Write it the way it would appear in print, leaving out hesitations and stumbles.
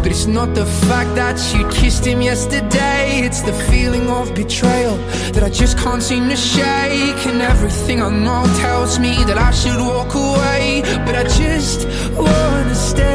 But it's not the fact that you kissed him yesterday, it's the feeling of betrayal that I just can't seem to shake. And everything I know tells me that I should walk away, but I just wanna stay.